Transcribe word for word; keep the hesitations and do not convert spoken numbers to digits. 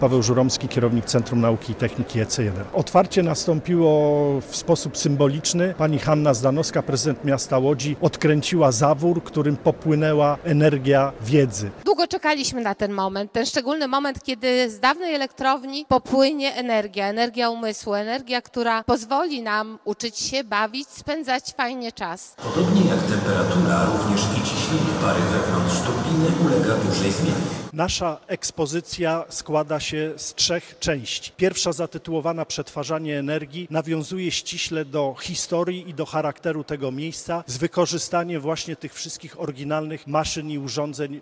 Paweł Żuromski, kierownik Centrum Nauki i Techniki E C jeden. Otwarcie nastąpiło w sposób symboliczny. Pani Hanna Zdanowska, prezydent miasta Łodzi, odkręciła zawór, którym popłynęła energia wiedzy. Długo czekaliśmy na ten moment, ten szczególny moment, kiedy z dawnej elektrowni popłynie energia, energia umysłu, energia, która pozwoli nam uczyć się, bawić, spędzać fajnie czas. Podobnie jak temperatura, również i ciśnienie pary wewnątrz turbiny ulega dużej zmianie. Nasza ekspozycja składa się z trzech części. Pierwsza, zatytułowana Przetwarzanie energii, nawiązuje ściśle do historii i do charakteru tego miejsca z wykorzystaniem właśnie tych wszystkich oryginalnych maszyn i urządzeń